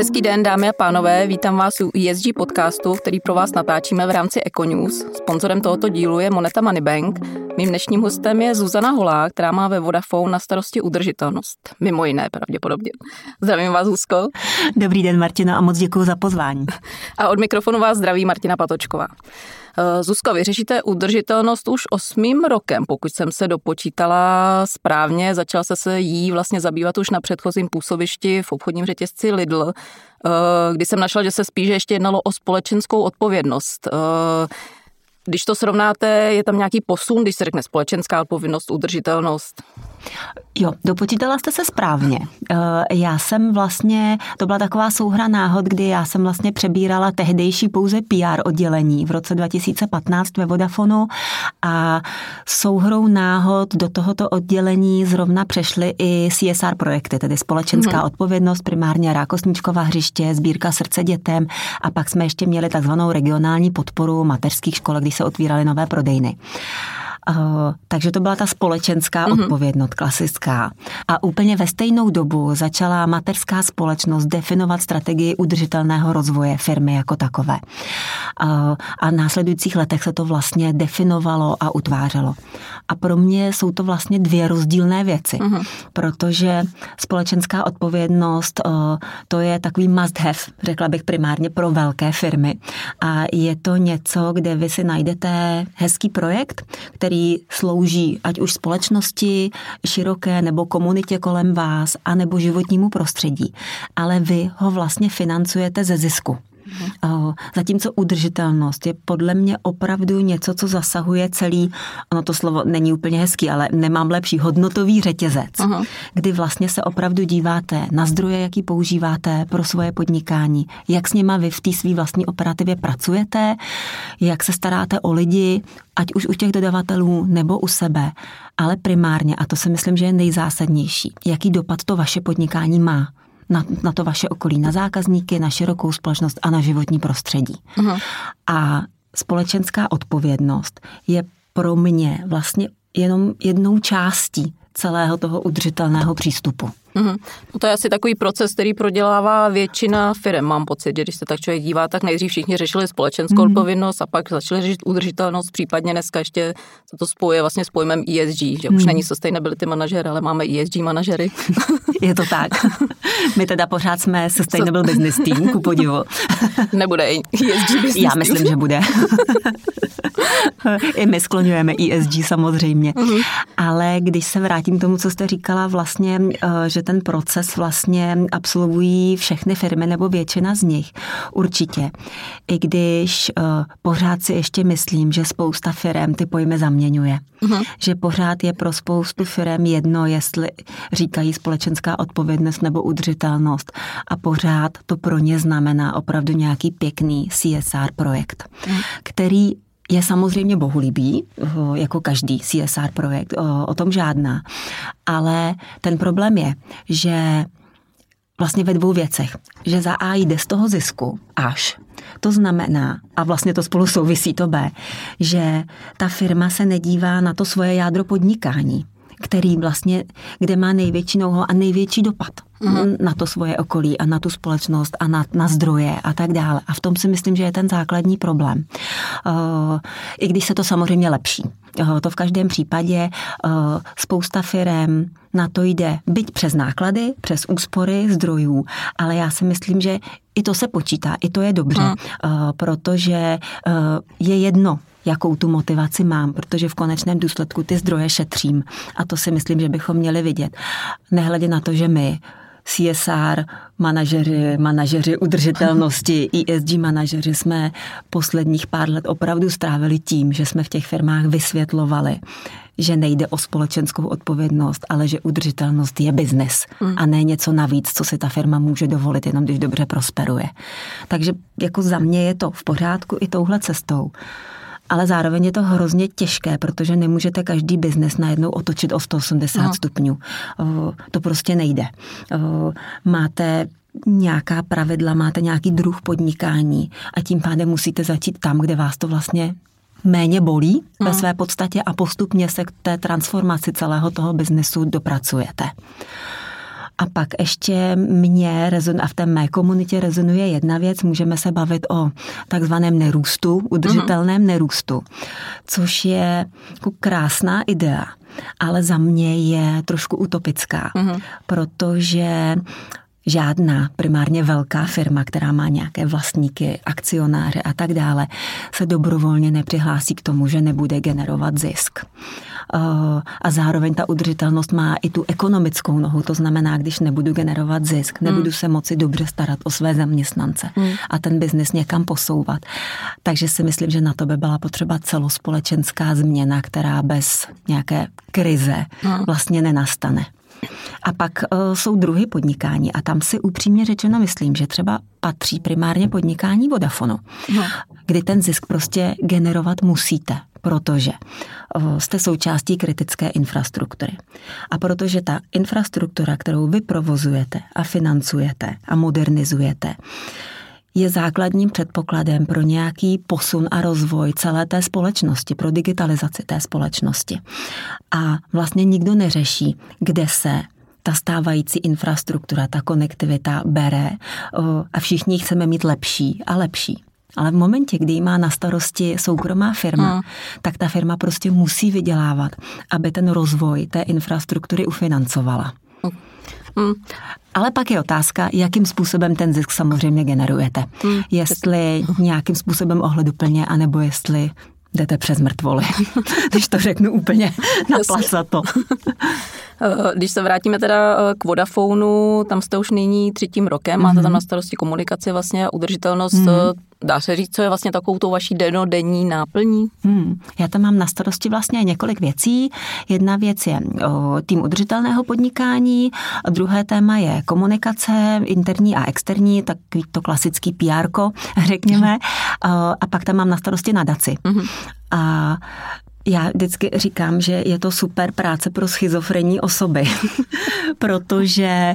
Hezký den, dámy a pánové, vítám vás u ESG podcastu, který pro vás natáčíme v rámci Econews. Sponzorem tohoto dílu je Moneta Money Bank. Mým dnešním hostem je Zuzana Holá, která má ve Vodafone na starosti udržitelnost. Mimo jiné pravděpodobně. Zdravím vás, Zuzko. Dobrý den, Martina, a moc děkuji za pozvání. A od mikrofonu vás zdraví Martina Patočková. Zuzko, vy řešíte udržitelnost už 8. rokem, pokud jsem se dopočítala správně. Začala se jí vlastně zabývat už na předchozím působišti v obchodním řetězci Lidl, kdy jsem našla, že se spíše ještě jednalo o společenskou odpovědnost. Když to srovnáte, je tam nějaký posun, když se řekne společenská odpovědnost, udržitelnost? Jo, dopočítala jste se správně. Já jsem vlastně, to byla taková souhra náhod, kdy já jsem vlastně přebírala tehdejší pouze PR oddělení v roce 2015 ve Vodafonu a souhrou náhod do tohoto oddělení zrovna přešly i CSR projekty, tedy společenská odpovědnost, primárně Rákosníčkova hřiště, sbírka srdce dětem a pak jsme ještě měli takzvanou regionální podporu mateřských škol, když se otvíraly nové prodejny. Takže to byla ta společenská odpovědnost klasická. A úplně ve stejnou dobu začala mateřská společnost definovat strategii udržitelného rozvoje firmy jako takové. A v následujících letech se to vlastně definovalo a utvářelo. A pro mě jsou to vlastně dvě rozdílné věci, protože společenská odpovědnost to je takový must have, řekla bych primárně pro velké firmy. A je to něco, kde vy si najdete hezký projekt, který slouží ať už společnosti široké nebo komunitě kolem vás, anebo životnímu prostředí. Ale vy ho vlastně financujete ze zisku. Zatímco udržitelnost je podle mě opravdu něco, co zasahuje celý, ono to slovo není úplně hezký, ale nemám lepší, hodnotový řetězec, kdy vlastně se opravdu díváte na zdroje, jaký používáte pro svoje podnikání, jak s nima vy v té svý vlastní operativě pracujete, jak se staráte o lidi, ať už u těch dodavatelů nebo u sebe, ale primárně, a to si myslím, že je nejzásadnější, jaký dopad to vaše podnikání má na to vaše okolí, na zákazníky, na širokou společnost a na životní prostředí. A společenská odpovědnost je pro mě vlastně jenom jednou částí celého toho udržitelného přístupu. To je asi takový proces, který prodělává většina firem, mám pocit, že když se tak člověk dívá, tak nejdřív všichni řešili společenskou odpovědnost a pak začali řešit udržitelnost, případně dneska ještě se to spojuje vlastně s pojmem ESG, že už není sustainability manažer, ale máme ESG manažery. Je to tak. My teda pořád jsme sustainable business team, ku podivu. Nebude ESG business team. Já myslím, že bude. I my skloňujeme ESG samozřejmě. Ale když se vrátím k tomu, co jste říkala vlastně, že ten proces vlastně absolvují všechny firmy nebo většina z nich. Určitě. I když pořád si ještě myslím, že spousta firem ty pojmy zaměňuje. Že pořád je pro spoustu firem jedno, jestli říkají společenská odpovědnost nebo udržitelnost. A pořád to pro ně znamená opravdu nějaký pěkný CSR projekt, který je samozřejmě bohulibý, jako každý CSR projekt, o tom žádná. Ale ten problém je, že vlastně ve dvou věcech, že za A jde z toho zisku až. To znamená, a vlastně to spolu souvisí to B, že ta firma se nedívá na to svoje jádro podnikání, který vlastně, kde má největší know-how a největší dopad na to svoje okolí a na tu společnost a na zdroje a tak dále. A v tom si myslím, že je ten základní problém. I když se to samozřejmě lepší. To v každém případě spousta firem na to jde byť přes náklady, přes úspory zdrojů, ale já si myslím, že i to se počítá, i to je dobře, protože je jedno, jakou tu motivaci mám, protože v konečném důsledku ty zdroje šetřím. A to si myslím, že bychom měli vidět. Nehledě na to, že my CSR manažeři udržitelnosti, ESG manažeři jsme posledních pár let opravdu strávili tím, že jsme v těch firmách vysvětlovali, že nejde o společenskou odpovědnost, ale že udržitelnost je biznis a ne něco navíc, co si ta firma může dovolit, jenom když dobře prosperuje. Takže jako za mě je to v pořádku i touhle cestou. Ale zároveň je to hrozně těžké, protože nemůžete každý biznes najednou otočit o 180 stupňů. To prostě nejde. Máte nějaká pravidla, máte nějaký druh podnikání a tím pádem musíte začít tam, kde vás to vlastně méně bolí ve své podstatě a postupně se k té transformaci celého toho biznesu dopracujete. A pak ještě a v té mé komunitě rezonuje jedna věc, můžeme se bavit o takzvaném nerůstu, udržitelném nerůstu, což je jako krásná idea, ale za mě je trošku utopická, protože žádná primárně velká firma, která má nějaké vlastníky, akcionáře a tak dále, se dobrovolně nepřihlásí k tomu, že nebude generovat zisk. A zároveň ta udržitelnost má i tu ekonomickou nohu, to znamená, když nebudu generovat zisk, nebudu se moci dobře starat o své zaměstnance a ten biznis někam posouvat. Takže si myslím, že na to by byla potřeba celospolečenská změna, která bez nějaké krize vlastně nenastane. A pak jsou druhy podnikání a tam si upřímně řečeno myslím, že třeba patří primárně podnikání Vodafonu, kdy ten zisk prostě generovat musíte, protože jste součástí kritické infrastruktury. A protože ta infrastruktura, kterou vy provozujete a financujete a modernizujete, je základním předpokladem pro nějaký posun a rozvoj celé té společnosti, pro digitalizaci té společnosti. A vlastně nikdo neřeší, kde se ta stávající infrastruktura, ta konektivita bere a všichni chceme mít lepší a lepší. Ale v momentě, kdy jí má na starosti soukromá firma, tak ta firma prostě musí vydělávat, aby ten rozvoj té infrastruktury ufinancovala. Ale pak je otázka, jakým způsobem ten zisk samozřejmě generujete. Jestli nějakým způsobem ohleduplně, anebo jestli jdete přes mrtvoly, když to řeknu úplně naplacato. Když se vrátíme teda k Vodafonu, tam jste už nyní 3. rokem, máte tam na starosti komunikaci vlastně a udržitelnost. Dá se říct, co je vlastně takovou tou vaší dennodenní náplní? Já tam mám na starosti vlastně několik věcí. Jedna věc je tým udržitelného podnikání, druhé téma je komunikace, interní a externí, takový to klasický PR-ko, řekněme. A pak tam mám na starosti nadaci. A já vždycky říkám, že je to super práce pro schizofrenní osoby, protože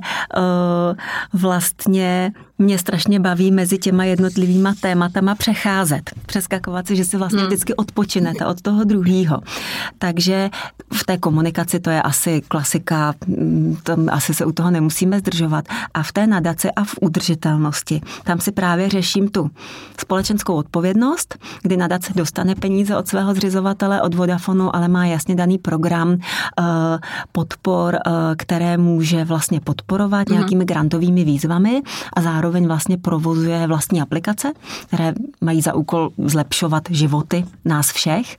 vlastně mě strašně baví mezi těma jednotlivýma tématama přecházet, přeskakovat si, že si vlastně vždycky odpočinete od toho druhýho. Takže v té komunikaci to je asi klasika, tam asi se u toho nemusíme zdržovat. A v té nadaci a v udržitelnosti, tam si právě řeším tu společenskou odpovědnost, kdy nadace dostane peníze od svého zřizovatele, od Vodafonu, ale má jasně daný program podpor, které může vlastně podporovat nějakými grantovými výzvami a zároveň vlastně provozuje vlastní aplikace, které mají za úkol zlepšovat životy nás všech.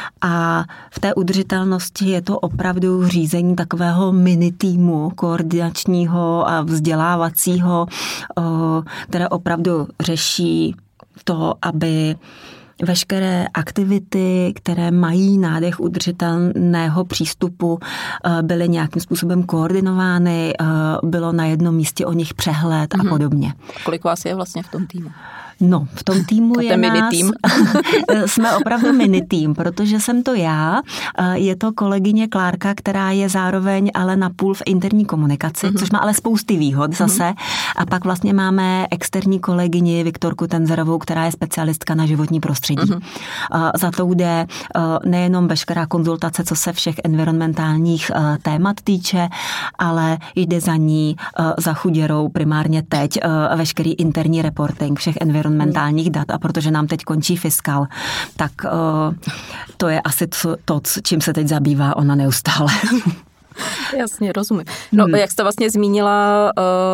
A v té udržitelnosti je to opravdu řízení takového mini týmu koordinačního a vzdělávacího, které opravdu řeší to, aby veškeré aktivity, které mají nádech udržitelného přístupu, byly nějakým způsobem koordinovány, bylo na jednom místě o nich přehled a podobně. Kolik vás je vlastně v tom týmu? No, v tom týmu je nás... Tým. Jsme opravdu minitým, protože jsem to já, je to kolegyně Klárka, která je zároveň ale napůl v interní komunikaci, což má ale spousty výhod zase. A pak vlastně máme externí kolegyni Viktorku Tenzerovou, která je specialistka na životní prostředí. Za to jde nejenom veškerá konzultace, co se všech environmentálních témat týče, ale jde za ní, za Chuděrou primárně teď, veškerý interní reporting všech environmentálních dat, a protože nám teď končí fiskál, tak to je asi to, čím se teď zabývá ona neustále. Jasně, rozumím. No, jak jste vlastně zmínila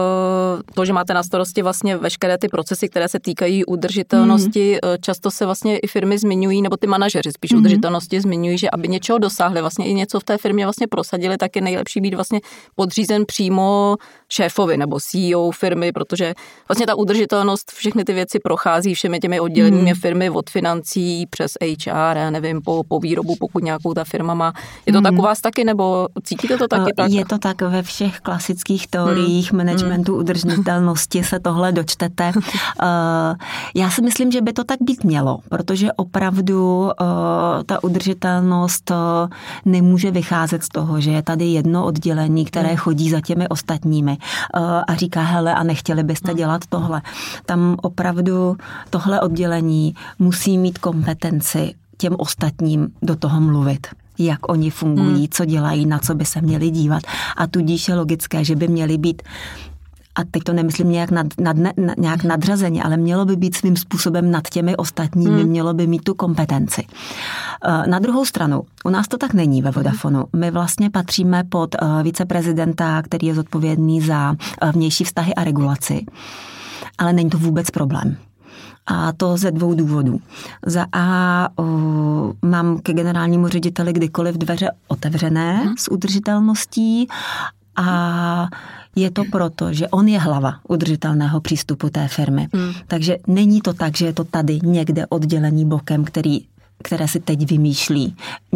to, že máte na starosti vlastně veškeré ty procesy, které se týkají udržitelnosti, často se vlastně i firmy zmiňují, nebo ty manažeři spíš udržitelnosti zmiňují, že aby něčeho dosáhli, vlastně i něco v té firmě vlastně prosadili, tak je nejlepší být vlastně podřízen přímo šéfovi nebo CEO firmy, protože vlastně ta udržitelnost, všechny ty věci prochází všemi těmi odděleními firmy od financí přes HR, já nevím, po výrobu, pokud nějakou ta firma má. Je to tak u vás taky, nebo cítíte to taky tak? Je to tak ve všech klasických teoriích managementu udržitelnosti se tohle dočtete. Já si myslím, že by to tak být mělo, protože opravdu ta udržitelnost nemůže vycházet z toho, že je tady jedno oddělení, které chodí za těmi ostatními a říká, hele, a nechtěli byste dělat tohle. Tam opravdu tohle oddělení musí mít kompetenci těm ostatním do toho mluvit. jak oni fungují, co dělají, na co by se měli dívat. A tudíž je logické, že by měli být, a teď to nemyslím nějak nadřazeně, ale mělo by být svým způsobem nad těmi ostatními, mělo by mít tu kompetenci. Na druhou stranu, u nás to tak není ve Vodafonu. My vlastně patříme pod viceprezidenta, který je zodpovědný za vnější vztahy a regulaci. Ale není to vůbec problém. A to ze 2 důvodů. Za A mám ke generálnímu řediteli kdykoliv dveře otevřené s udržitelností a je to proto, že on je hlava udržitelného přístupu té firmy. Takže není to tak, že je to tady někde oddělený bokem, které si teď vymýšlí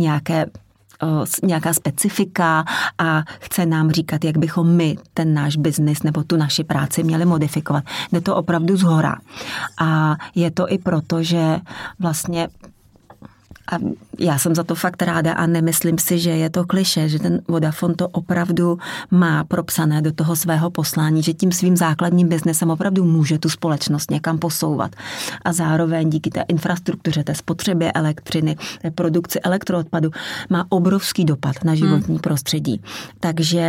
nějaká specifika a chce nám říkat, jak bychom my ten náš biznis nebo tu naši práci měli modifikovat. Jde to opravdu zhora. A je to i proto, že vlastně a já jsem za to fakt ráda a nemyslím si, že je to klišé, že ten Vodafone to opravdu má propsané do toho svého poslání, že tím svým základním biznesem opravdu může tu společnost někam posouvat. A zároveň díky té infrastruktuře, té spotřebě elektřiny, té produkci elektroodpadu má obrovský dopad na životní prostředí. Takže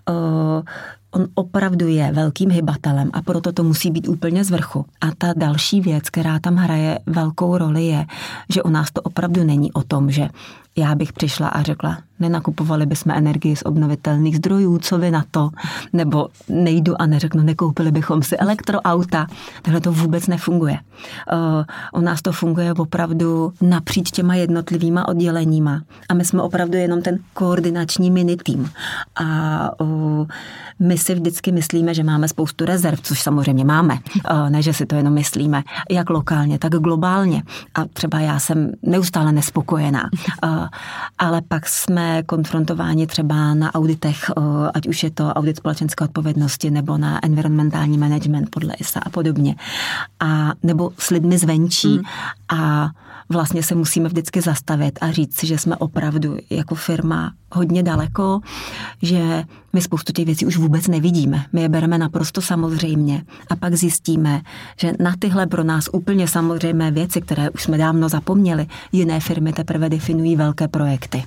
on opravdu je velkým hybatelem a proto to musí být úplně z vrchu. A ta další věc, která tam hraje velkou roli, je, že u nás to opravdu není o tom, že já bych přišla a řekla, nenakupovali bychom energii z obnovitelných zdrojů, co vy na to? Nebo nejdu a neřeknu, nekoupili bychom si elektroauta. Takhle to vůbec nefunguje. U nás to funguje opravdu napříč těma jednotlivýma odděleníma. A my jsme opravdu jenom ten koordinační minitým. A my si vždycky myslíme, že máme spoustu rezerv, což samozřejmě máme. Ne, že si to jenom myslíme. Jak lokálně, tak globálně. A třeba já jsem neustále nespokojená. Ale pak jsme konfrontováni třeba na auditech, ať už je to audit společenské odpovědnosti nebo na environmentální management podle ISA a podobně. A nebo s lidmi zvenčí a vlastně se musíme vždycky zastavit a říct si, že jsme opravdu jako firma hodně daleko, že my spoustu těch věcí už vůbec nevidíme. My je bereme naprosto samozřejmě a pak zjistíme, že na tyhle pro nás úplně samozřejmé věci, které už jsme dávno zapomněli, jiné firmy teprve definují velké projekty.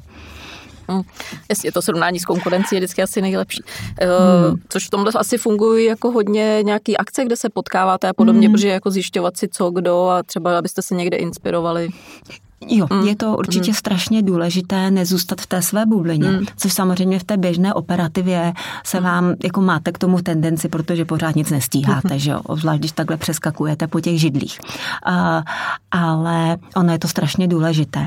Jasně, to srovnání s konkurencí je vždycky asi nejlepší. Což v tomhle asi fungují jako hodně nějaký akce, kde se potkáváte a podobně, protože jako zjišťovat si co, kdo a třeba abyste se někde inspirovali. Jo, je to určitě strašně důležité nezůstat v té své bublině, což samozřejmě v té běžné operativě se vám, jako máte k tomu tendenci, protože pořád nic nestíháte, že jo, zvlášť když takhle přeskakujete po těch židlích. Ale ono je to strašně důležité,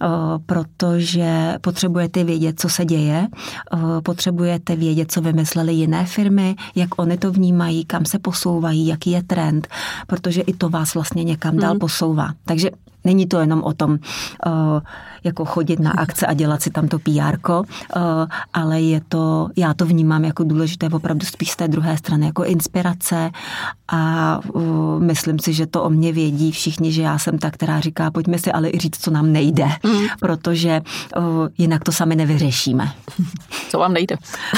protože potřebujete vědět, co se děje, potřebujete vědět, co vymyslely jiné firmy, jak oni to vnímají, kam se posouvají, jaký je trend, protože i to vás vlastně někam dál posouvá. Takže není to jenom o tom, jako chodit na akce a dělat si tam to PR-ko, ale já to vnímám jako důležité opravdu spíš z té druhé strany, jako inspirace a myslím si, že to o mě vědí všichni, že já jsem ta, která říká, pojďme si ale i říct, co nám nejde, protože jinak to sami nevyřešíme. Co vám nejde?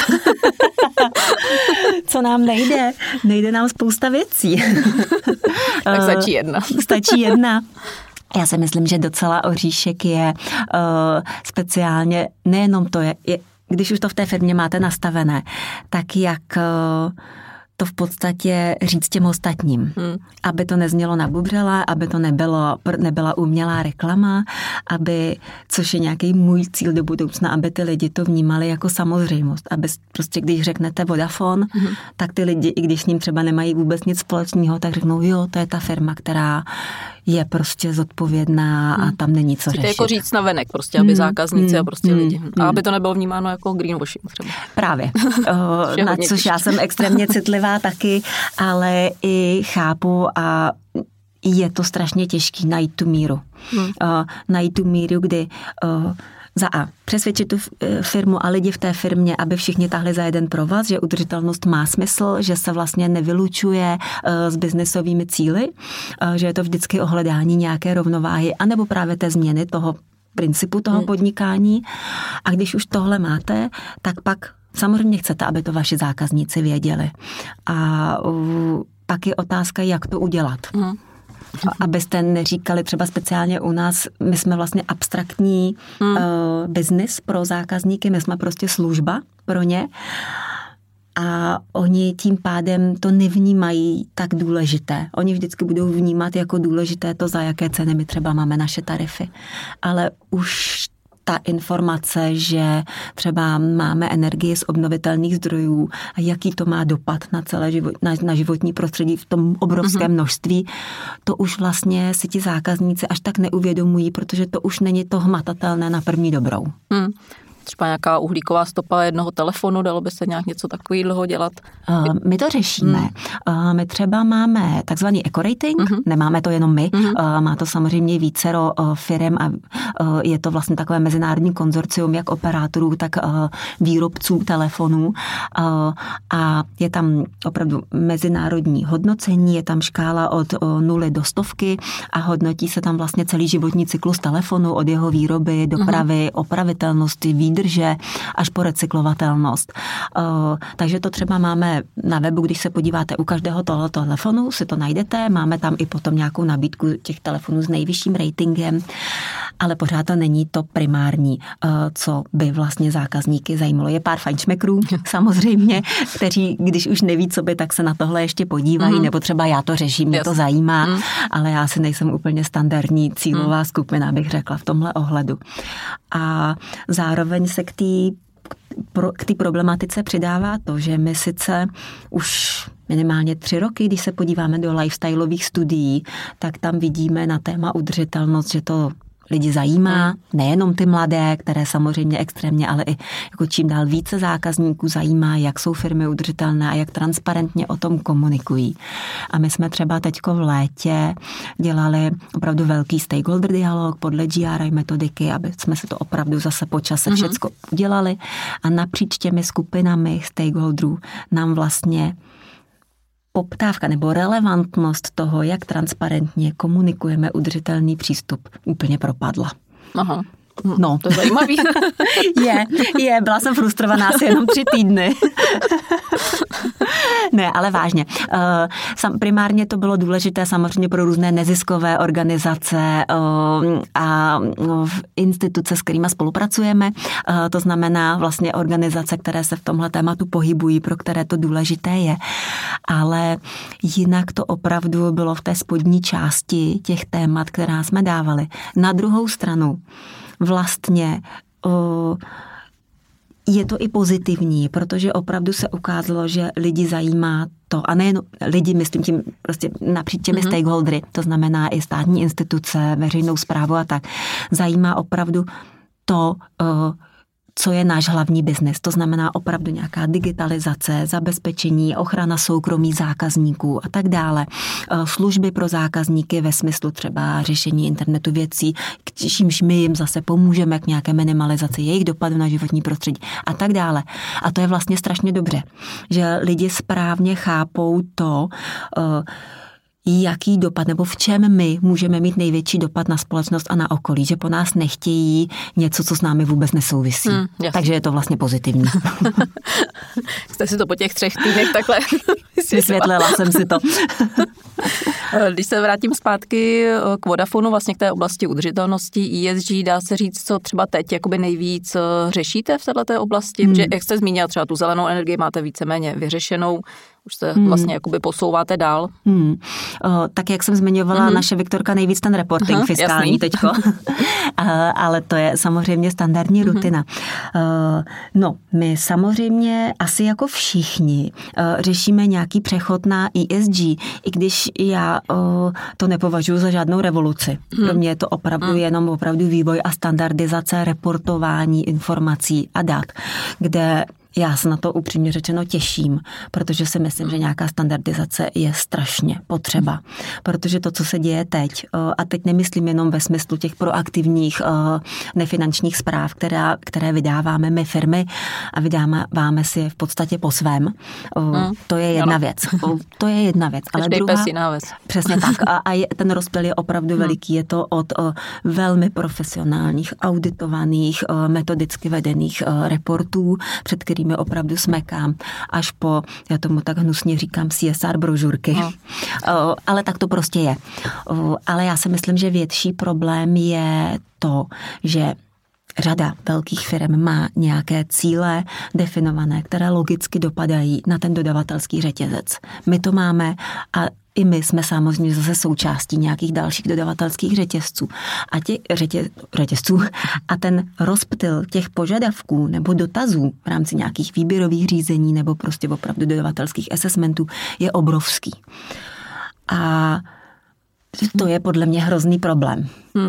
Co nám nejde? Nejde nám spousta věcí. Tak stačí jedna. Stačí jedna. Já si myslím, že docela oříšek je speciálně, nejenom to je, když už to v té firmě máte nastavené, tak jak to v podstatě říct těm ostatním. Aby to neznělo nabubřele, aby to nebyla umělá reklama, což je nějaký můj cíl do budoucna, aby ty lidi to vnímali jako samozřejmost. Aby prostě, když řeknete Vodafone, tak ty lidi, i když s ním třeba nemají vůbec nic společného, tak řeknou, jo, to je ta firma, která je prostě zodpovědná a tam není co řešit. To jako říct navenek, prostě, aby zákazníci a prostě lidi. A aby to nebylo vnímáno jako greenwashing třeba. Právě. Na což já jsem extrémně citlivá taky, ale i chápu a je to strašně těžký najít tu míru. Najít tu míru, kdy za A. Přesvědčit tu firmu a lidi v té firmě, aby všichni tahli za jeden provaz, že udržitelnost má smysl, že se vlastně nevylučuje s biznesovými cíli, že je to vždycky o hledání nějaké rovnováhy, anebo právě té změny toho principu toho podnikání. A když už tohle máte, tak pak samozřejmě chcete, aby to vaši zákazníci věděli. A pak je otázka, jak to udělat. Abyste neříkali třeba speciálně u nás, my jsme vlastně abstraktní biznis pro zákazníky, my jsme prostě služba pro ně. A oni tím pádem to nevnímají tak důležité. Oni vždycky budou vnímat jako důležité to, za jaké ceny my třeba máme naše tarify. Ale už ta informace, že třeba máme energii z obnovitelných zdrojů a jaký to má dopad na celé na životní prostředí v tom obrovském množství, to už vlastně si ti zákazníci až tak neuvědomují, protože to už není to hmatatelné na první dobrou. Třeba nějaká uhlíková stopa jednoho telefonu, dalo by se nějak něco takového dělat? My to řešíme. My třeba máme takzvaný eco-rating, nemáme to jenom my, má to samozřejmě vícero firem a je to vlastně takové mezinárodní konzorcium jak operátorů, tak výrobců telefonů a je tam opravdu mezinárodní hodnocení, je tam škála od 0 do 100 a hodnotí se tam vlastně celý životní cyklus telefonu od jeho výroby, dopravy, opravitelnosti, výdrže až po recyklovatelnost. Takže to třeba máme na webu, když se podíváte u každého toho telefonu, si to najdete, máme tam i potom nějakou nabídku těch telefonů s nejvyšším ratingem, ale pořád to není to primární, co by vlastně zákazníky zajímalo. Je pár fajnšmekrů samozřejmě, kteří, když už neví, co by, tak se na tohle ještě podívají, nebo třeba já to řeším, mě to zajímá, ale já si nejsem úplně standardní cílová skupina, bych řekla v tomhle ohledu. A zároveň se k té problematice přidává to, že my sice už minimálně 3 roky, když se podíváme do lifestyleových studií, tak tam vidíme na téma udržitelnost, že to lidi zajímá, nejenom ty mladé, které samozřejmě extrémně, ale i jako čím dál více zákazníků zajímá, jak jsou firmy udržitelné a jak transparentně o tom komunikují. A my jsme třeba teďko v létě dělali opravdu velký stakeholder dialog podle GRI metodiky, aby jsme se to opravdu zase po čase všecko udělali a napříč těmi skupinami stakeholderů nám vlastně poptávka nebo relevantnost toho, jak transparentně komunikujeme udržitelný přístup, úplně propadla. Aha. No. To je zajímavý. Byla jsem frustrovaná asi jenom 3 týdny. Ne, ale vážně. Primárně to bylo důležité samozřejmě pro různé neziskové organizace a instituce, s kterými spolupracujeme. To znamená vlastně organizace, které se v tomhle tématu pohybují, pro které to důležité je. Ale jinak to opravdu bylo v té spodní části těch témat, která jsme dávali. Na druhou stranu vlastně je to i pozitivní, protože opravdu se ukázalo, že lidi zajímá to, a nejen lidi, myslím tím prostě napříč těmi stakeholdery, to znamená i státní instituce, veřejnou správu a tak, zajímá opravdu to, co je náš hlavní biznis. To znamená opravdu nějaká digitalizace, zabezpečení, ochrana soukromí zákazníků a tak dále. Služby pro zákazníky ve smyslu třeba řešení internetu věcí, čímž my jim zase pomůžeme k nějaké minimalizaci jejich dopadu na životní prostředí a tak dále. A to je vlastně strašně dobře, že lidi správně chápou to, jaký dopad, nebo v čem my můžeme mít největší dopad na společnost a na okolí, že po nás nechtějí něco, co s námi vůbec nesouvisí. Takže je to vlastně pozitivní. Jste si to po těch 3 týdnech takhle vysvětlila jsem si to. Když se vrátím zpátky k Vodafonu, vlastně k té oblasti udržitelnosti ESG, dá se říct, co třeba teď jakoby nejvíc řešíte v této oblasti? Protože jak jste zmínila, třeba tu zelenou energii máte víceméně vyřešenou, už se vlastně jakoby posouváte dál. Tak jak jsem zmiňovala, naše Viktorka nejvíc ten reporting fiskální jasný. Teďko. Ale to je samozřejmě standardní rutina. No, my samozřejmě asi jako všichni řešíme nějaký přechod na ESG, i když já to nepovažuji za žádnou revoluci. Pro mě je to opravdu jenom opravdu vývoj a standardizace reportování informací a dat, kde já se na to upřímně řečeno těším, protože si myslím, že nějaká standardizace je strašně potřeba. Protože to, co se děje teď, a teď nemyslím jenom ve smyslu těch proaktivních nefinančních zpráv, které vydáváme my firmy a vydáváme si je v podstatě po svém, to je jedna věc. To je jedna věc. Ale druhá, jiná věc. Přesně tak. A ten rozptyl je opravdu veliký. Je to od velmi profesionálních, auditovaných, metodicky vedených reportů, před kterými kterými opravdu smekám, až po, já tomu tak hnusně říkám, CSR brožurky. Ale tak to prostě je. Ale já si myslím, že větší problém je to, že řada velkých firm má nějaké cíle definované, které logicky dopadají na ten dodavatelský řetězec. My to máme a i my jsme samozřejmě zase součástí nějakých dalších dodavatelských řetězců. A řetězců a ten rozptyl těch požadavků nebo dotazů v rámci nějakých výběrových řízení nebo prostě opravdu dodavatelských assessmentů je obrovský. A to je podle mě hrozný problém.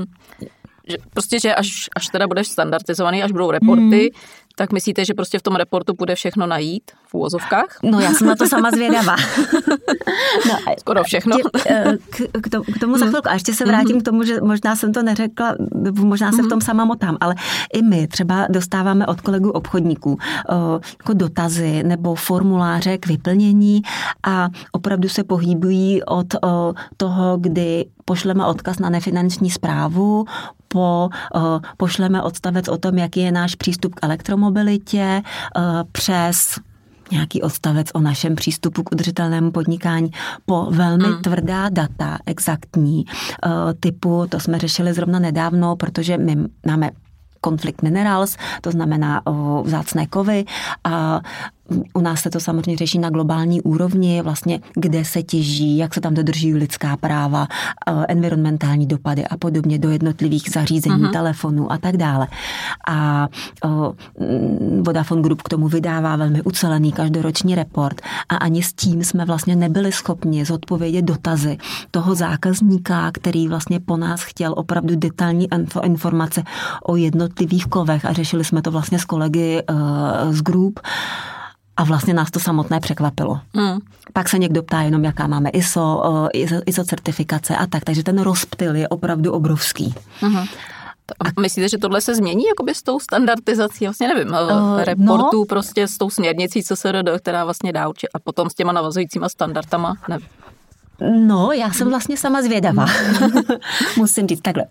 Že až teda budeš standardizovaný, až budou reporty, tak myslíte, že prostě v tom reportu bude všechno najít v úvozovkách? No já jsem na to sama zvědavá. Skoro všechno. K tomu za chvilku. A ještě se vrátím k tomu, že možná jsem to neřekla, možná se v tom sama motám, ale i my třeba dostáváme od kolegů obchodníků jako dotazy nebo formuláře k vyplnění a opravdu se pohybují od toho, kdy pošleme odkaz na nefinanční správu, pošleme odstavec o tom, jaký je náš přístup k elektromobilitě, přes nějaký odstavec o našem přístupu k udržitelnému podnikání po velmi tvrdá data, exaktní, typu, to jsme řešili zrovna nedávno, protože my máme conflict minerals, to znamená vzácné kovy a u nás se to samozřejmě řeší na globální úrovni, vlastně kde se těží, jak se tam dodržují lidská práva, environmentální dopady a podobně do jednotlivých zařízení, telefonů a tak dále. A Vodafone Group k tomu vydává velmi ucelený každoroční report a ani s tím jsme vlastně nebyli schopni zodpovědět dotazy toho zákazníka, který vlastně po nás chtěl opravdu detailní informace o jednotlivých kovech a řešili jsme to vlastně s kolegy z Group. A vlastně nás to samotné překvapilo. Pak se někdo ptá jenom, jaká máme ISO certifikace a tak. Takže ten rozptyl je opravdu obrovský. A myslíte, že tohle se změní jakoby s tou standardizací, vlastně nevím, reportů prostě s tou směrnicí CSRD, která vlastně dá určitě a potom s těma navazujícíma standardama? Nevím. No, já jsem vlastně sama zvědavá. Musím říct takhle.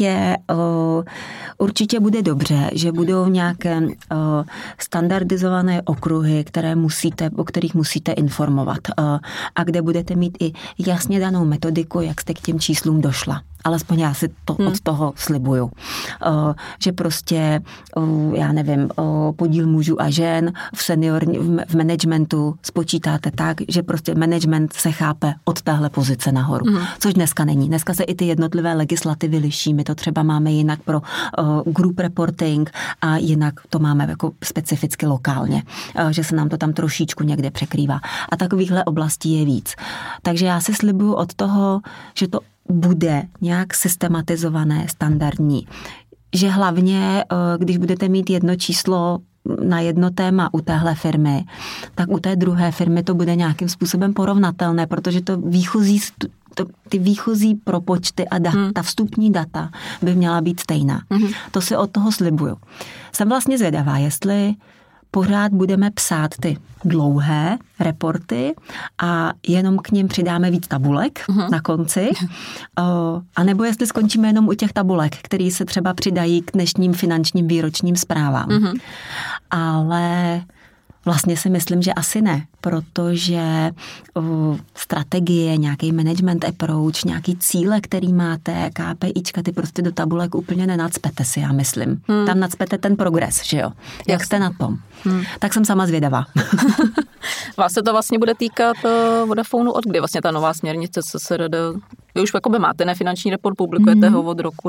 Určitě bude dobře, že budou nějaké standardizované okruhy, o kterých musíte informovat a kde budete mít i jasně danou metodiku, jak jste k těm číslům došla. Alespoň já si to od toho slibuju. Že prostě, já nevím, podíl mužů a žen v managementu spočítáte tak, že prostě management se chápe od téhle pozice nahoru. Což dneska není. Dneska se i ty jednotlivé legislativy liší. My to třeba máme jinak pro group reporting a jinak to máme jako specificky lokálně. Že se nám to tam trošičku někde překrývá. A takovýchhle oblastí je víc. Takže já si slibuju od toho, že to bude nějak systematizované, standardní. Že hlavně, když budete mít jedno číslo na jedno téma u téhle firmy, tak u té druhé firmy to bude nějakým způsobem porovnatelné, protože ty výchozí propočty a ta vstupní data by měla být stejná. To si od toho slibuju. Jsem vlastně zvědavá, jestli pořád budeme psát ty dlouhé reporty a jenom k nim přidáme víc tabulek na konci, a nebo jestli skončíme jenom u těch tabulek, které se třeba přidají k dnešním finančním výročním zprávám. Ale vlastně si myslím, že asi ne, protože strategie, nějaký management approach, nějaký cíle, který máte, KPIčka, ty prostě do tabulek úplně nenacpete si, já myslím. Tam nacpete ten progres, že jo? Jak jste na tom? Tak jsem sama zvědavá. Vás se to vlastně bude týkat Vodafonu od kdy vlastně ta nová směrnice CSRD? Vy už jakoby máte nefinanční report, publikujete ho od roku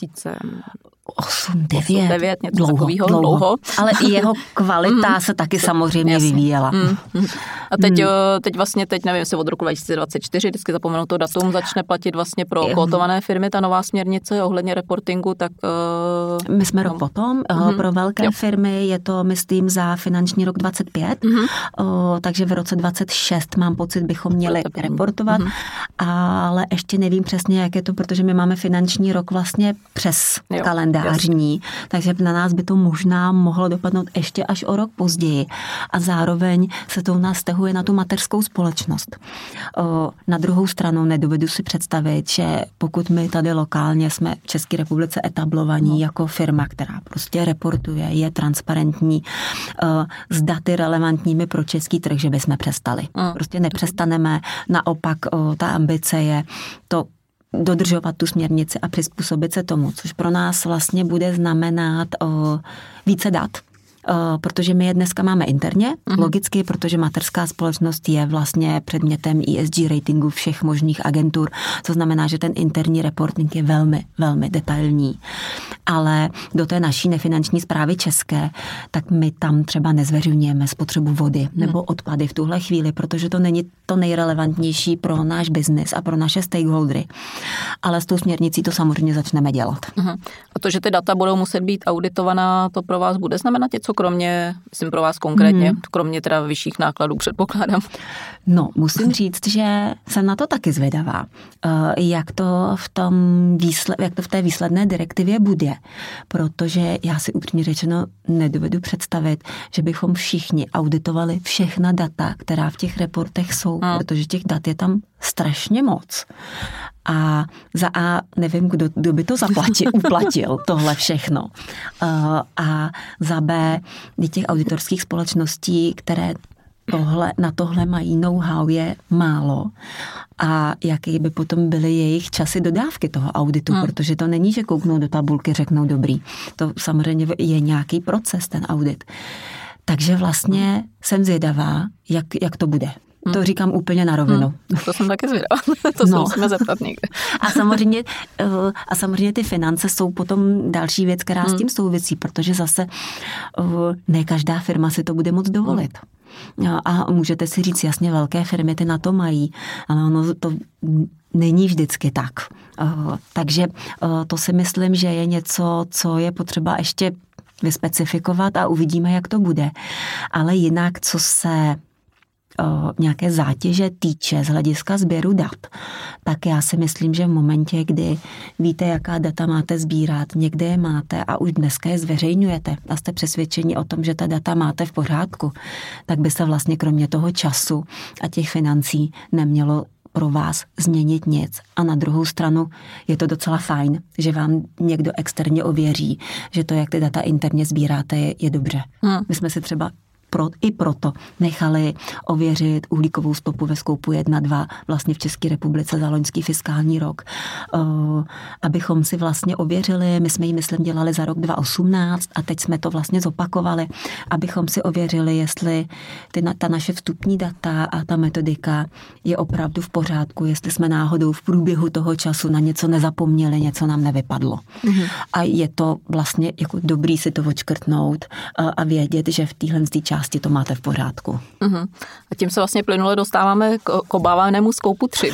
2009, něco dlouho. Ale i jeho kvalita se taky samozřejmě vyvíjela. A teď vlastně, nevím, jestli od roku 2024, vždycky zapomenu to datum, začne platit vlastně pro kotované firmy ta nová směrnice ohledně reportingu, tak... My jsme rok potom, pro velké firmy je to, myslím, za finanční rok 25, takže v roce 26 mám pocit, bychom měli reportovat, ale ještě nevím přesně, jak je to, protože my máme finanční rok vlastně přes kalendář. zářní, takže na nás by to možná mohlo dopadnout ještě až o rok později. A zároveň se to u nás vztahuje na tu mateřskou společnost. Na druhou stranu nedovedu si představit, že pokud my tady lokálně jsme v České republice etablovaní jako firma, která prostě reportuje, je transparentní, s daty relevantními pro český trh, že bychom přestali. Prostě nepřestaneme, naopak ta ambice je to dodržovat tu směrnici a přizpůsobit se tomu, což pro nás vlastně bude znamenat více dat, protože my je dneska máme interně, logicky, protože mateřská společnost je vlastně předmětem ESG ratingu všech možných agentur, co znamená, že ten interní reporting je velmi, velmi detailní. Ale do té naší nefinanční správy české, tak my tam třeba nezveřejňujeme spotřebu vody nebo odpady v tuhle chvíli, protože to není to nejrelevantnější pro náš biznis a pro naše stakeholdery. Ale s tou směrnicí to samozřejmě začneme dělat. A to, že ty data budou muset být auditovaná, to pro vás bude znamenat něco kromě, myslím pro vás konkrétně, kromě teda vyšších nákladů, předpokládám? No, musím říct, že jsem na to taky zvědavá, jak to v té výsledné direktivě bude, protože já si upřímně řečeno nedovedu představit, že bychom všichni auditovali všechna data, která v těch reportech jsou, protože těch dat je tam strašně moc. A za A nevím, kdo by to uplatil tohle všechno. A za B těch auditorských společností, které na tohle mají know-how, je málo. A jaké by potom byly jejich časy dodávky toho auditu, protože to není, že kouknou do tabulky, řeknou dobrý. To samozřejmě je nějaký proces, ten audit. Takže vlastně jsem zvědavá, jak to bude. To říkám úplně na rovinu. To jsem taky zvědavá. To se musíme zeptat někde. A samozřejmě ty finance jsou potom další věc, která s tím souvisí, protože zase ne každá firma si to bude moc dovolit. A můžete si říct, jasně, velké firmy ty na to mají, ale ono to není vždycky tak. Takže to si myslím, že je něco, co je potřeba ještě vyspecifikovat a uvidíme, jak to bude. Ale jinak, co se nějaké zátěže týče z hlediska sběru dat, tak já si myslím, že v momentě, kdy víte, jaká data máte sbírat, někde je máte a už dneska je zveřejňujete a jste přesvědčeni o tom, že ta data máte v pořádku, tak by se vlastně kromě toho času a těch financí nemělo pro vás změnit nic. A na druhou stranu je to docela fajn, že vám někdo externě ověří, že to, jak ty data interně sbíráte, je dobře. My jsme si třeba i proto nechali ověřit uhlíkovou stopu ve skoupu 1-2 vlastně v České republice za loňský fiskální rok. Abychom si vlastně ověřili, my jsme ji, myslím, dělali za rok 2018 a teď jsme to vlastně zopakovali, abychom si ověřili, jestli ta naše vstupní data a ta metodika je opravdu v pořádku, jestli jsme náhodou v průběhu toho času na něco nezapomněli, něco nám nevypadlo. A je to vlastně jako dobrý si to odškrtnout a vědět, že v téhle části to máte v pořádku. A tím se vlastně plynule dostáváme k obávanému skoupu 3.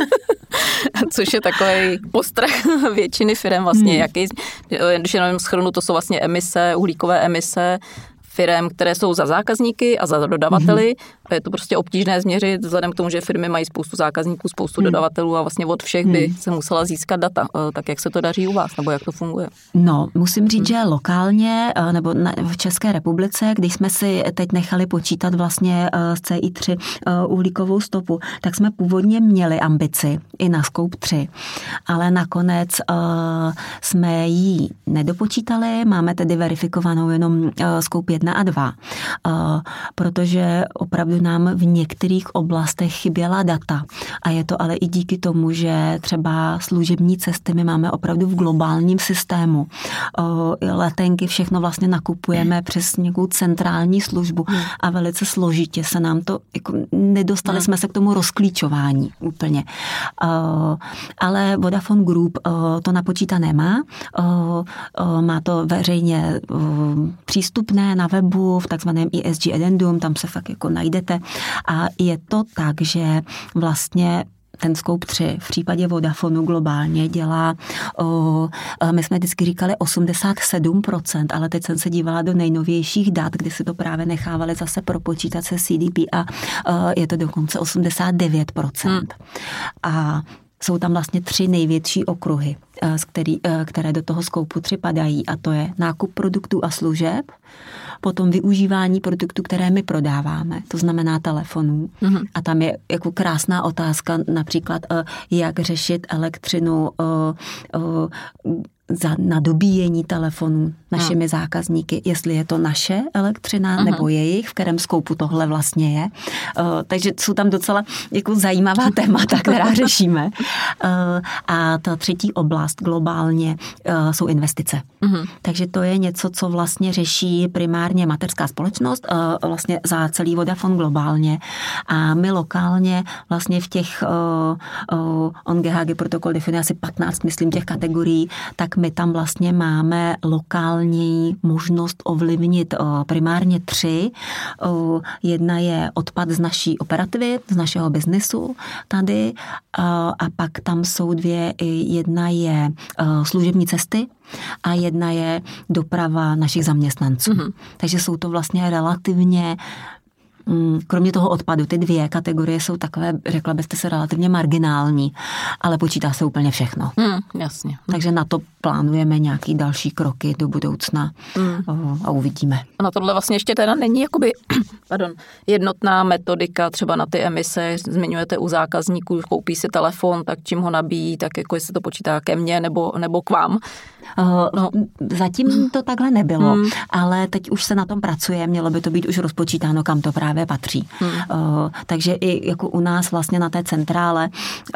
Což je takový postrach většiny firem vlastně. Když jenom shrnu, to jsou vlastně uhlíkové emise firem, které jsou za zákazníky a za dodavateli. A je to prostě obtížné změřit vzhledem k tomu, že firmy mají spoustu zákazníků, spoustu dodavatelů a vlastně od všech by se musela získat data. Tak jak se to daří u vás, nebo jak to funguje? No, musím říct, že lokálně, nebo v České republice, když jsme si teď nechali počítat vlastně z CI3 uhlíkovou stopu, tak jsme původně měli ambici i na Scope 3, ale nakonec jsme ji nedopočítali, máme tedy verifikovanou jenom Scope 1 a 2, protože opravdu nám v některých oblastech chyběla data. A je to ale i díky tomu, že třeba služební cesty my máme opravdu v globálním systému. Letenky, všechno vlastně nakupujeme přes nějakou centrální službu a velice složitě se nám to, jako nedostali jsme se k tomu rozklíčování úplně. Ale Vodafone Group to napočítané má. Má to veřejně přístupné na webu v takzvaném ESG addendum, tam se fakt jako najdete. A je to tak, že vlastně ten Scope 3 v případě Vodafonu globálně dělá, my jsme vždycky říkali 87%, ale teď jsem se dívala do nejnovějších dat, kdy si to právě nechávali zase propočítat se CDP a je to dokonce 89%. A jsou tam vlastně 3 největší okruhy. které do toho skoupu 3 padají, a to je nákup produktů a služeb, potom využívání produktů, které my prodáváme, to znamená telefonů. A tam je jako krásná otázka, například jak řešit elektřinu na dobíjení telefonů našimi zákazníky, jestli je to naše elektřina nebo jejich, v kterém skoupu tohle vlastně je. Takže jsou tam docela jako zajímavá témata, která řešíme. A ta třetí oblast globálně jsou investice. Takže to je něco, co vlastně řeší primárně mateřská společnost, vlastně za celý Vodafone globálně. A my lokálně vlastně v těch ONGHG protokol definuje asi 15, myslím, těch kategorií, tak my tam vlastně máme lokální možnost ovlivnit primárně 3. Jedna je odpad z naší operativy, z našeho biznesu tady, a pak tam jsou 2. Jedna je služební cesty a jedna je doprava našich zaměstnanců. Takže jsou to vlastně relativně, kromě toho odpadu, ty 2 kategorie jsou takové, řekla byste se, relativně marginální, ale počítá se úplně všechno. Jasně. Takže na to plánujeme nějaký další kroky do budoucna a uvidíme. Na tohle vlastně ještě teda není jakoby jednotná metodika třeba na ty emise. Zmiňujete u zákazníků, koupí si telefon, tak čím ho nabíjí, tak jako jestli to počítá ke mně nebo k vám. Zatím to takhle nebylo, ale teď už se na tom pracuje, mělo by to být už rozpočítáno, kam to právě patří. Takže i jako u nás vlastně na té centrále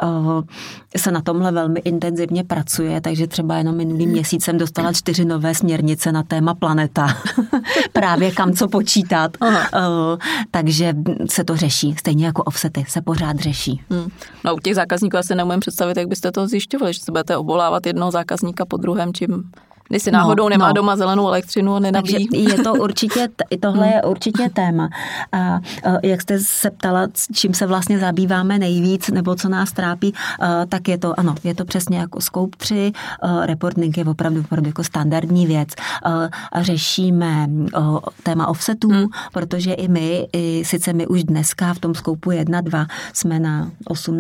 se na tomhle velmi intenzivně pracuje, takže třeba jenom minulý měsíc jsem dostala 4 nové směrnice na téma planeta. Právě kam co počítat. Takže se to řeší. Stejně jako offsety se pořád řeší. No u těch zákazníků asi neumím představit, jak byste to zjišťovali, že se budete obvolávat jednoho zákazníka po druhém, když si náhodou nemá doma zelenou elektřinu a nenabíjí. Takže je to určitě, tohle je určitě téma. A jak jste se ptala, čím se vlastně zabýváme nejvíc, nebo co nás trápí, tak je to, ano, je to přesně jako Scope 3, reporting je opravdu jako standardní věc. Řešíme téma offsetů, protože i my, sice my už dneska v tom Scope 1, 2 jsme na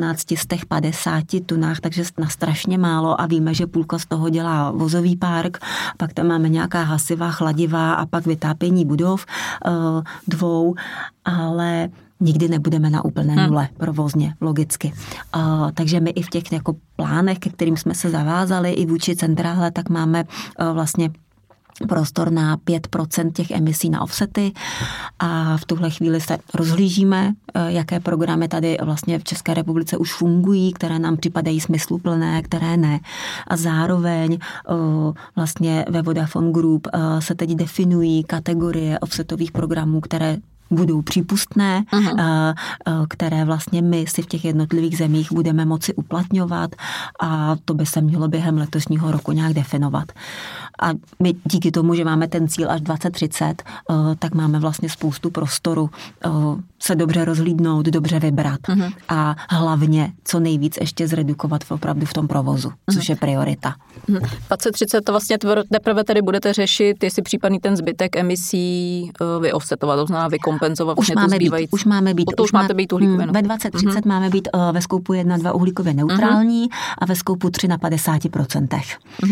1850 tunách, takže na strašně málo a víme, že půlka z toho dělá vozový park, pak tam máme nějaká hasivá, chladivá a pak vytápění budov 2, ale nikdy nebudeme na úplné nule provozně, logicky. Takže my i v těch jako plánech, ke kterým jsme se zavázali i vůči centrále, tak máme vlastně prostor na 5% těch emisí na offsety a v tuhle chvíli se rozhlížíme, jaké programy tady vlastně v České republice už fungují, které nám připadají smysluplné, které ne. A zároveň vlastně ve Vodafone Group se teď definují kategorie offsetových programů, které budou přípustné, které vlastně my si v těch jednotlivých zemích budeme moci uplatňovat a to by se mělo během letošního roku nějak definovat. A my díky tomu, že máme ten cíl až 2030, tak máme vlastně spoustu prostoru se dobře rozhlídnout, dobře vybrat a hlavně co nejvíc ještě zredukovat opravdu v tom provozu, což je priorita. 2030 to vlastně teprve tedy budete řešit, jestli případný ten zbytek emisí vyoffsetovat, to znamená vykompenzovat už máme zbývající. Už máme být. To už máte být uhlíkově. Ve 2030 máme být ve skoupu 1, 2 uhlíkově neutrální a ve skoupu 3 na 50%.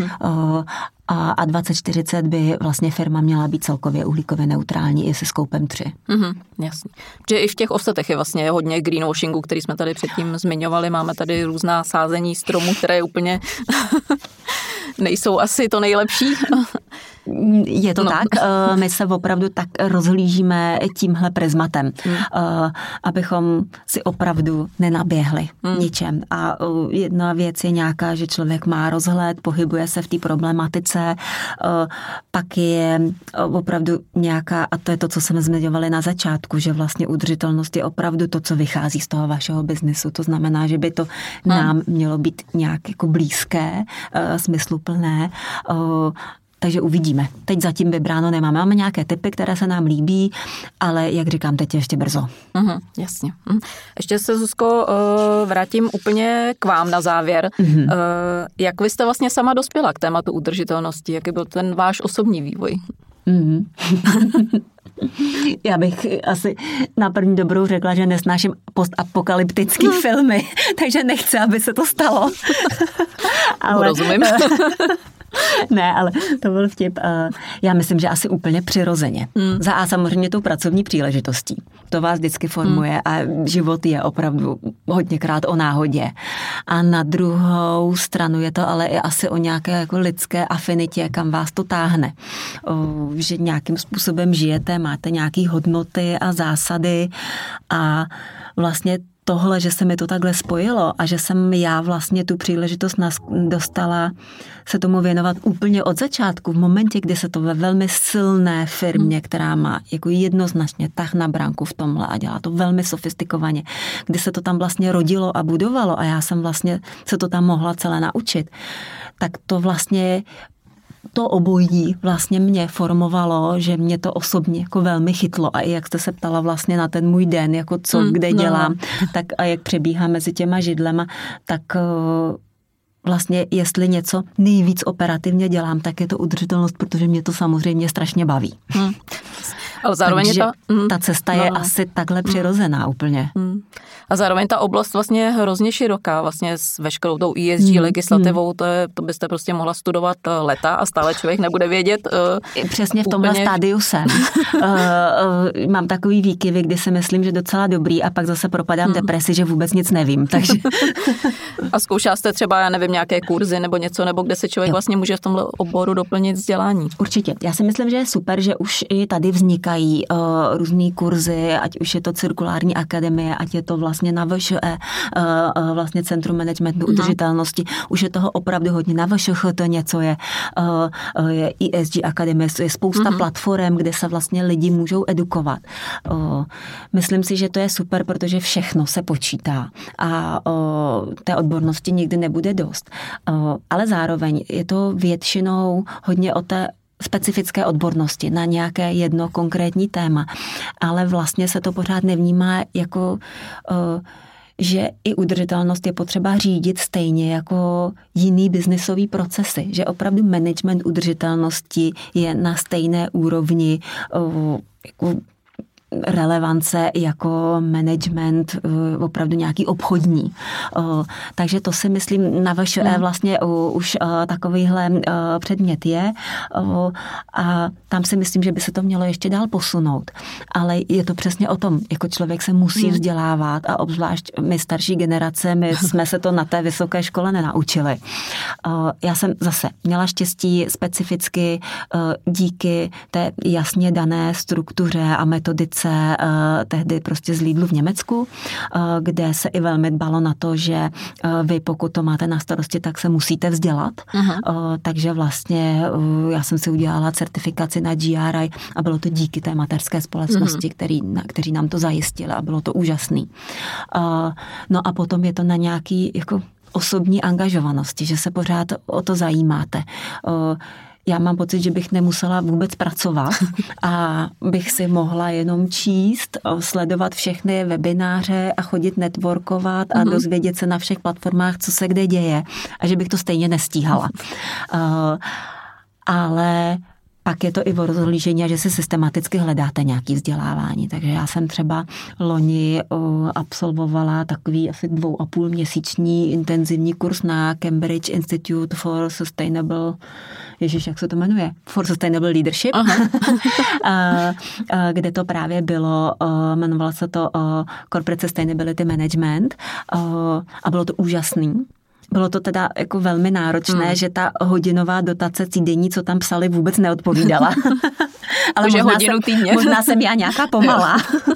A 2040 by vlastně firma měla být celkově uhlíkově neutrální i se skoupem 3. Jasně. Protože i v těch offsetech je vlastně hodně greenwashingu, který jsme tady předtím zmiňovali. Máme tady různá sázení stromů, které úplně nejsou asi to nejlepší. Je to tak. My se opravdu tak rozhlížíme tímhle prizmatem, abychom si opravdu nenaběhli ničem. A jedna věc je nějaká, že člověk má rozhled, pohybuje se v té problematice, pak je opravdu nějaká, a to je to, co jsme zmiňovali na začátku, že vlastně udržitelnost je opravdu to, co vychází z toho vašeho biznesu. To znamená, že by to nám mělo být nějak jako blízké, smysluplné, takže uvidíme. Teď zatím vybráno nemáme. Máme nějaké typy, které se nám líbí, ale jak říkám, teď je ještě brzo. Jasně. Ještě se, Zuzko, vrátím úplně k vám na závěr. Jak vy jste vlastně sama dospěla k tématu udržitelnosti? Jaký byl ten váš osobní vývoj? Já bych asi na první dobrou řekla, že nesnáším postapokalyptický filmy, takže nechci, aby se to stalo. Ale rozumím. Ne, ale to byl vtip. Já myslím, že asi úplně přirozeně. Za A samozřejmě tou pracovní příležitostí. To vás vždycky formuje a život je opravdu hodněkrát o náhodě. A na druhou stranu je to ale i asi o nějaké jako lidské afinitě, kam vás to táhne. Že nějakým způsobem žijete, máte nějaké hodnoty a zásady a vlastně tohle, že se mi to takhle spojilo a že jsem já vlastně tu příležitost dostala se tomu věnovat úplně od začátku, v momentě, kdy se to ve velmi silné firmě, která má jako jednoznačně tah na branku v tomhle a dělá to velmi sofistikovaně, kdy se to tam vlastně rodilo a budovalo a já jsem vlastně se to tam mohla celé naučit, tak to vlastně to obojí vlastně mě formovalo, že mě to osobně jako velmi chytlo a i jak jste se ptala vlastně na ten můj den, jako co kde dělám, tak a jak přebíhám mezi těma židlema, tak vlastně jestli něco nejvíc operativně dělám, tak je to udržitelnost, protože mě to samozřejmě strašně baví. Ale zároveň takže ta cesta je asi takhle přirozená úplně. A zároveň ta oblast vlastně je hrozně široká, vlastně s veškerou tou ESG legislativou, to byste prostě mohla studovat leta a stále člověk nebude vědět. Přesně v tomhle stádiu jsem. Mám takový výkyvy, kdy si myslím, že docela dobrý a pak zase propadám depresi, že vůbec nic nevím. Takže... A zkoušela jste třeba, já nevím, nějaké kurzy nebo něco, nebo kde se člověk vlastně může v tomhle oboru doplnit vzdělání? Určitě. Já si myslím, že je super, že už i tady vznikají různý kurzy, ať už je to cirkulární akademie, ať je to vlastně na VŠE, vlastně Centrum managementu udržitelnosti. Už je toho opravdu hodně. Na VŠH to něco je ESG akademie, je spousta platform, kde se vlastně lidi můžou edukovat. Myslím si, že to je super, protože všechno se počítá a té odbornosti nikdy nebude dost. Ale zároveň je to většinou hodně o té specifické odbornosti na nějaké jedno konkrétní téma, ale vlastně se to pořád nevnímá jako, že i udržitelnost je potřeba řídit stejně jako jiný biznisový procesy, že opravdu management udržitelnosti je na stejné úrovni jako relevance jako management opravdu nějaký obchodní. Takže to si myslím na VŠE vlastně už takovýhle předmět je a tam si myslím, že by se to mělo ještě dál posunout. Ale je to přesně o tom, jako člověk se musí vzdělávat a obzvlášť my starší generace, my jsme se to na té vysoké škole nenaučili. Já jsem zase měla štěstí specificky díky té jasně dané struktuře a metodice tehdy prostě z Lidlu v Německu, kde se i velmi dbalo na to, že vy pokud to máte na starosti, tak se musíte vzdělat. Takže vlastně já jsem si udělala certifikaci na GRI a bylo to díky té mateřské společnosti, kteří nám to zajistili a bylo to úžasný. No a potom je to na nějaký jako osobní angažovanosti, že se pořád o to zajímáte. Já mám pocit, že bych nemusela vůbec pracovat a bych si mohla jenom číst, sledovat všechny webináře a chodit networkovat a dozvědět se na všech platformách, co se kde děje a že bych to stejně nestíhala. Ale pak je to i o rozhlížení a že si systematicky hledáte nějaké vzdělávání. Takže já jsem třeba loni absolvovala takový asi 2,5 měsíční intenzivní kurz na Cambridge Institute for Sustainable, jak se to jmenuje? For Sustainable Leadership, kde to právě bylo, jmenovalo se to Corporate Sustainability Management a bylo to úžasný. Bylo to teda jako velmi náročné, že ta hodinová dotace týdenní, co tam psali, vůbec neodpovídala. Ale možná jsem já nějaká pomalá.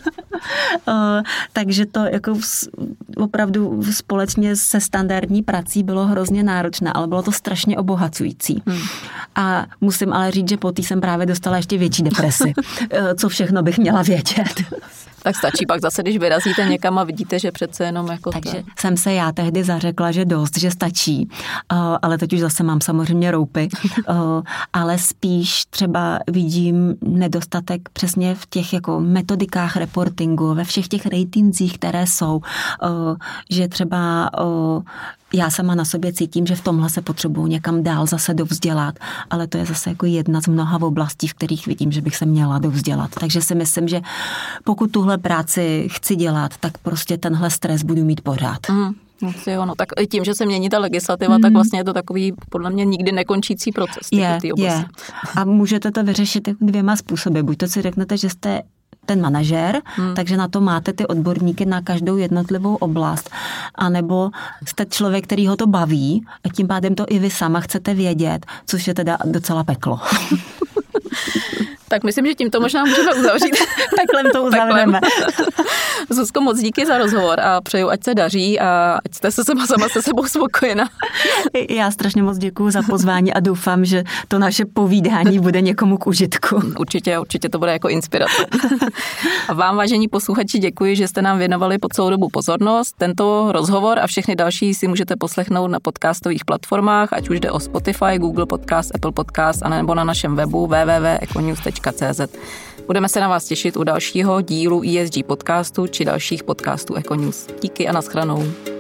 Takže to jako opravdu společně se standardní prací bylo hrozně náročné, ale bylo to strašně obohacující. A musím ale říct, že po té jsem právě dostala ještě větší depresi. Co všechno bych měla vědět. Tak stačí pak zase, když vyrazíte někam a vidíte, že přece jenom jako... Takže jsem se já tehdy zařekla, že dost, že stačí, ale teď už zase mám samozřejmě roupy, ale spíš třeba vidím nedostatek přesně v těch jako metodikách reportingu, ve všech těch ratingcích, které jsou, že třeba já sama na sobě cítím, že v tomhle se potřebuju někam dál zase dovzdělat, ale to je zase jako jedna z mnoha oblastí, v kterých vidím, že bych se měla dovzdělat. Takže si myslím, že pokud tuhle práci chci dělat, tak prostě tenhle stres budu mít pořád. No, tak i tím, že se mění ta legislativa, tak vlastně je to takový podle mě nikdy nekončící proces. Je. A můžete to vyřešit 2 způsoby. Buď to si řeknete, že jste ten manažer, takže na to máte ty odborníky na každou jednotlivou oblast, anebo jste člověk, který ho to baví a tím pádem to i vy sama chcete vědět, což je teda docela peklo. Tak myslím, že tím to možná můžeme uzavřít. Peklem to uzavřeme. Zuzko, moc díky za rozhovor a přeju, ať se daří a ať jste se sama se sebou spokojená. Já strašně moc děkuju za pozvání a doufám, že to naše povídání bude někomu k užitku. Určitě to bude jako inspirace. A vám, vážení posluchači, děkuji, že jste nám věnovali po celou dobu pozornost. Tento rozhovor a všechny další si můžete poslechnout na podcastových platformách, ať už jde o Spotify, Google Podcast, Apple Podcast, anebo na našem webu www.econews.cz. Budeme se na vás těšit u dalšího dílu ESG podcastu či dalších podcastů Econews. Díky a nashledanou.